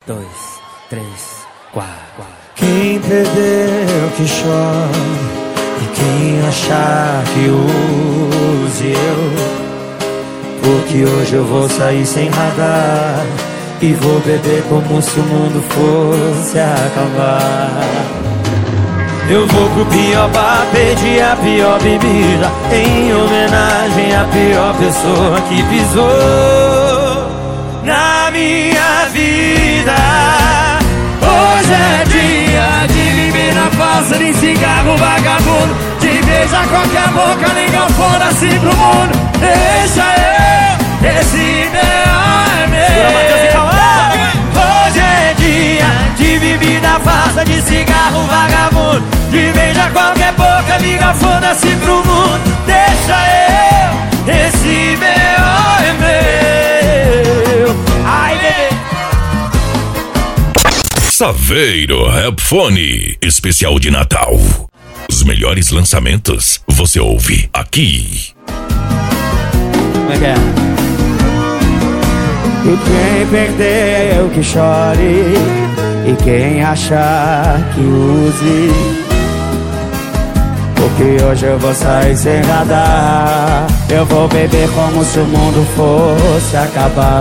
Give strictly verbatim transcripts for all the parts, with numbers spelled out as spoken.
dois, três, quatro. Quem perdeu que chore, e quem achar que use eu. Porque hoje eu vou sair sem radar e vou beber como se o mundo fosse acabar. Eu vou pro pior bar, pedir a pior bebida, em homenagem à pior pessoa que pisou na minha vida. Hoje é dia de beber na falsa, de cigarro vagabundo, de beijar qualquer boca, ligar foda-se pro mundo. Deixa eu, esse ideal é meu. Hoje é dia de bebida falsa, de cigarro vagabundo, de beijar qualquer boca, liga foda-se pro mundo. Deixa eu, esse ideal é meu. Ai, bebê. Saveiro Rapfone, especial de Natal. Os melhores lançamentos você ouve aqui. Como é que é? E quem perdeu que chore, e quem achar que use. Porque hoje eu vou sair sem radar, eu vou beber como se o mundo fosse acabar.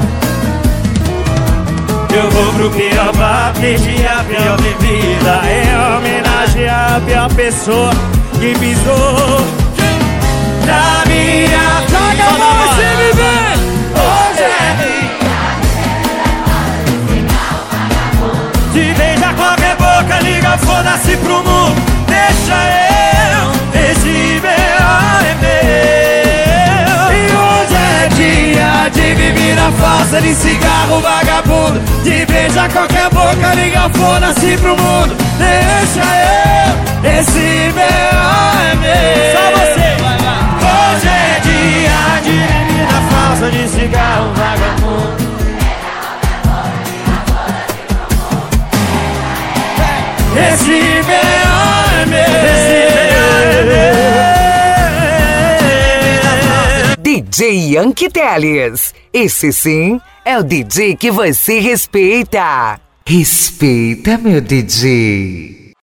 Eu vou pro pior bar, pedir a pior bebida, em homenagem à pior pessoa que pisou na minha vida. Você viver. Hoje é de beijar qualquer boca, liga foda-se pro mundo. Deixa eu, esse B.O. é meu. E hoje é dia de bebida falsa, de cigarro vagabundo, de beijar qualquer boca, liga foda-se pro mundo. Deixa eu, esse B.O. é meu. Só você, vai lá. Hoje é dia de bebida falsa, de cigarro vagabundo. Esse B.O. é meu. Esse B.O. é meu. D J Yankee Teles. Esse sim é o D J que você respeita. Respeita, meu D J.